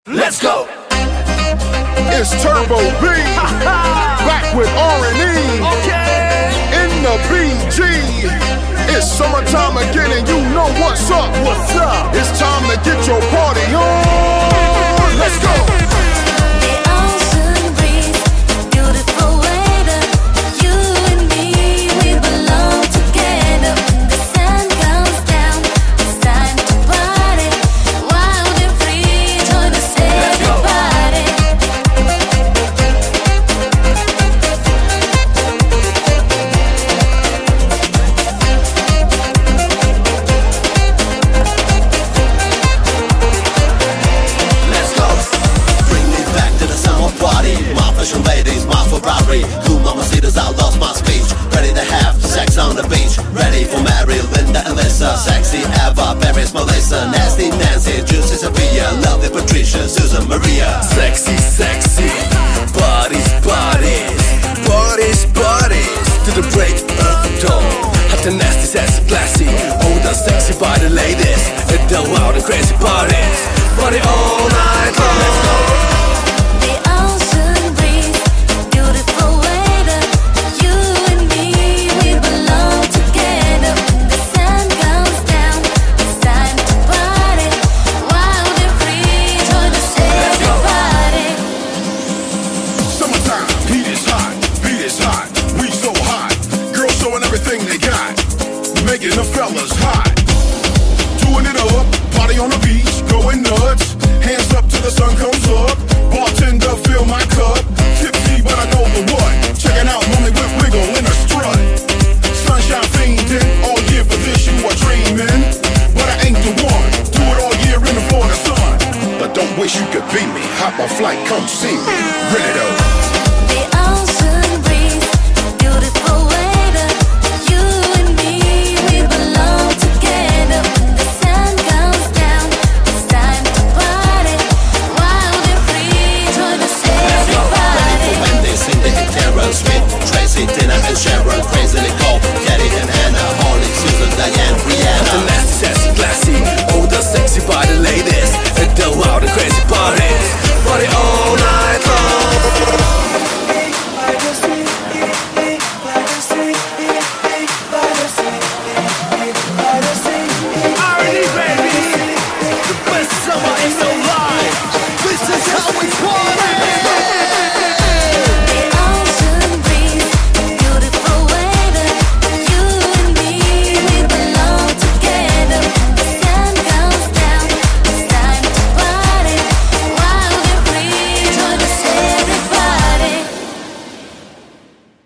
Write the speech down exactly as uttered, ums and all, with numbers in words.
Let's go. It's Turbo B, back with R and E, Okay. in the B G. It's summertime again and you know what's up. What's up? It's time to get your party on. Let's go. The ocean breeze, beautiful weather. You and me, we belong together. The sun comes down, it's time to party. Wild and free, join us everybody. Let's go. Bring me back to the summer party. My fashion ladies, my Ferrari. Cool mamacitas, I lost my speech. Ready to have sex on the beach. Ready for Mary, Linda, and Lisa. Sexy Eva, Paris, Melissa. Nasty Nancy, Juicy Sophia. Lovely Patricia, Susan Maria. Sexy, sexy. Bodies, bodies. Bodies, bodies. To the break of dawn. Hot and nasty, sassy, classy. All the sexy body ladies. At the wild and crazy parties. Party all night long. Let's go. The ocean breeze, beautiful weather. You and me, we belong together. The sun comes down, it's time to party. Wild and free, join us everybody. Summertime, heat is hot, beat is hot, we so hot. Girls showing everything they got, making the fellas hot. Doing it up, party on the beach, going nuts. Hands up till the sun comes up. Bartender, fill my cup. Tipsy, but I know the what. Checking out mommy with wiggle in a strut. Sunshine fiending, all year for this you are dreaming. But I ain't the one, do it all year in the Florida sun. But don't wish you could beat me, hop a flight, come see me. Ready though. The ocean breeze, beautiful